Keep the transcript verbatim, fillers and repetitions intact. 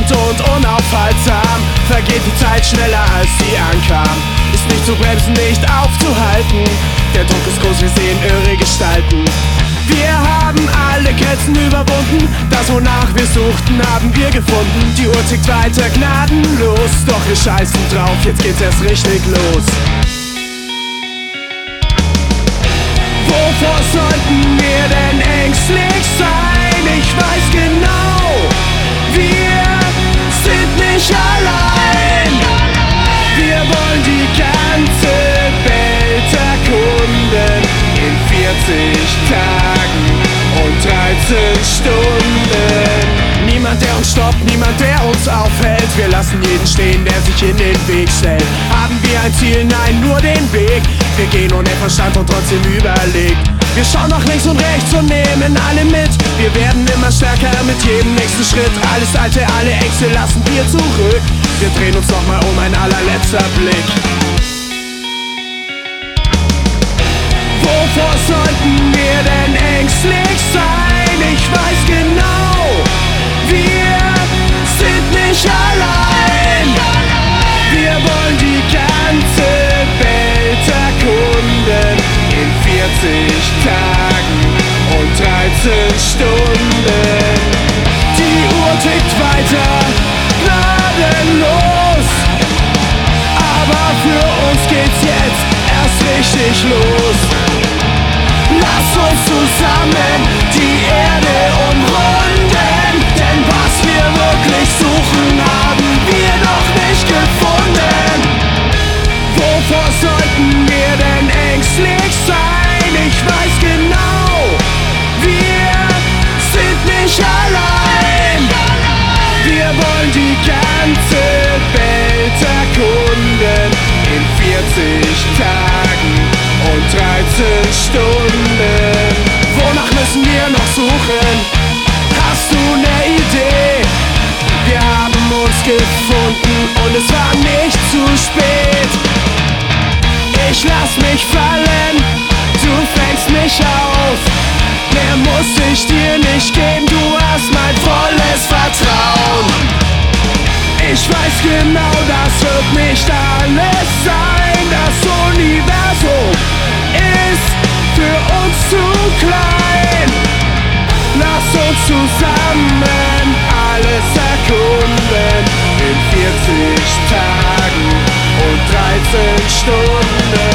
Unverschämt und unaufhaltsam vergeht die Zeit schneller als sie ankam. Ist nicht zu bremsen, nicht aufzuhalten, der Druck ist groß, wir sehen irre Gestalten. Wir haben alle Grenzen überwunden, das wonach wir suchten haben wir gefunden. Die Uhr tickt weiter gnadenlos, doch wir scheißen drauf, jetzt geht's erst richtig los. Wovor sollten wir denn ängstlich sein? Ich weiß genau, wir sind nicht allein. Wir wollen die ganze Welt erkunden in vierzig Tagen und dreizehn Stunden. Niemand, der uns stoppt, niemand, der uns aufhält. Wir lassen jeden stehen, der sich in den Weg stellt. Haben wir ein Ziel? Nein, nur den Weg. Wir gehen ohne Verstand und trotzdem überlegt. Wir schauen nach links und rechts und nehmen alle mit. Wir werden immer stärker mit jedem nächsten Schritt. Alles Alte, alle Ängste lassen wir zurück. Wir drehen uns nochmal um, ein allerletzter Blick. Wovor sollten wir denn ängstlich sein? Ich weiß genau, wir sind nicht allein. Wir wollen die ganze Welt erkunden in vierzig Tagen und dreizehn Stunden. Die Uhr tickt weiter, gnadenlos, aber für uns geht's jetzt erst richtig los. Lass uns zusammen die Erde umrunden, denn was wir wirklich suchen, haben wir noch nicht gefunden. Wovor sollten wir denn ängstlich sein? Ich weiß genau, wir sind nicht allein. Wir wollen die ganze Welt erkunden in vierzig Tagen und dreizehn Stunden. Wonach müssen wir noch suchen? Hast du ne Idee? Wir haben uns gefunden und es war nicht zu spät. Ich lass mich fallen, du fängst mich auf. Mehr muss ich dir nicht geben, du hast mein volles Vertrauen. Ich weiß genau, das wird nicht alles sein. Das Universum ist für uns zu klein. Lass uns zusammen alles erkunden in vierzig Tagen und dreizehn Stunden.